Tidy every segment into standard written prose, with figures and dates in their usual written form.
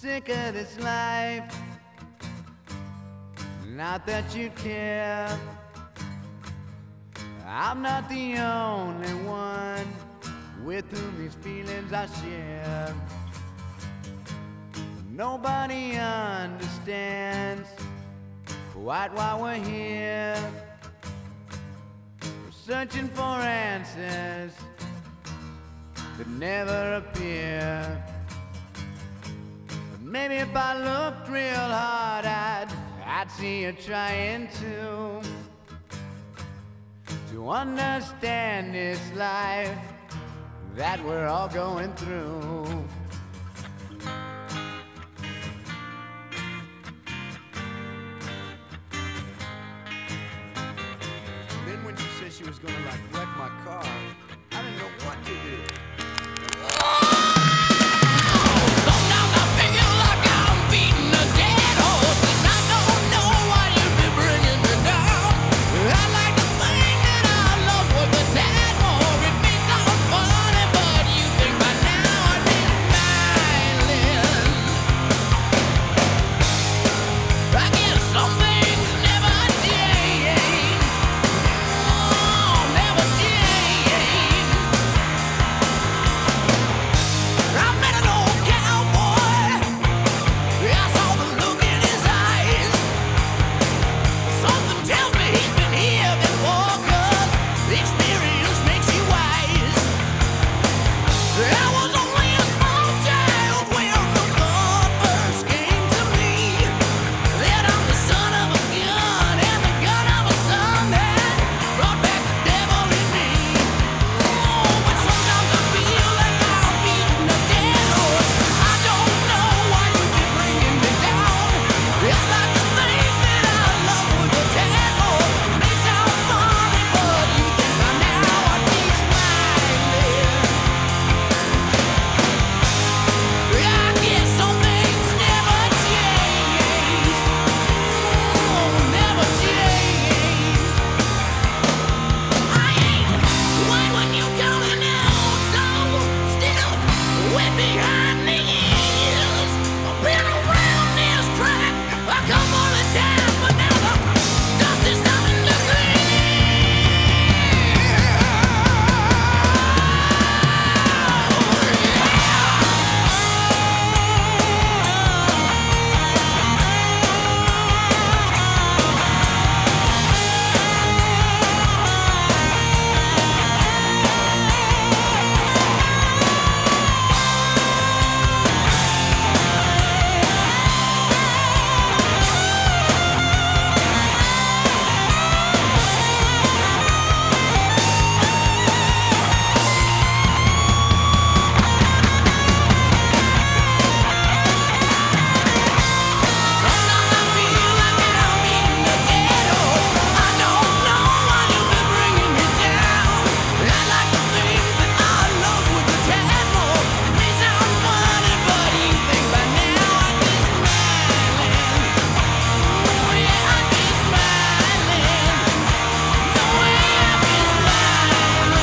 sick of this life. Not that you care. I'm not the only one with whom these feelings I share. Nobody understands quite why we're here. We're searching for answers that never appear. But maybe if I looked real hard, I'd see you trying to understand this life that we're all going through. Then when she said she was gonna like wreck my car, I didn't know what to do. Sometimes I feel like I'm beating a dead horse, and I don't know why you've been bringing me down. I'd like to think that our love was a tad more. It may sound funny, but you think by now I'd be smiling. I guess some things never change. Oh, never change. I met an old cowboy. I saw the look in his eyes. Something tells me he's been here before, 'cause experience makes you wise. I was only a small child when the thought first came to me that I'm the son of a gun and the gun of a son that brought back the devil in me. Oh, but sometimes I feel like I'm beating a dead horse. I don't know why you've been bringing me down. It's like the thing that I love with a tad more. It may sound funny, but you think by now I'd be smiling. I guess some things never change. Oh, never change. I ain't quite what you counting out, so still wet behind the ears. I've been around this track a couple of times, but now the dust is starting to clear. Sometimes I feel like I'm beating a dead horse. I don't know why you've been bringing me down. I like the things that I love with a tad more. It may sound funny, but you think by now I'd be smiling. Oh yeah, I'd be smiling. No way I'd be smiling.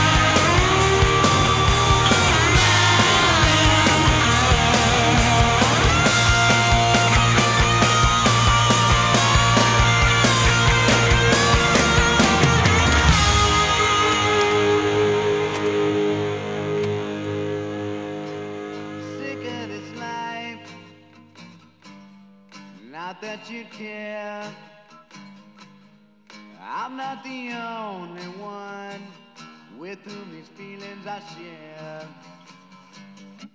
Sick of this life. Not that you care. I'm not the only one with whom these feelings I share.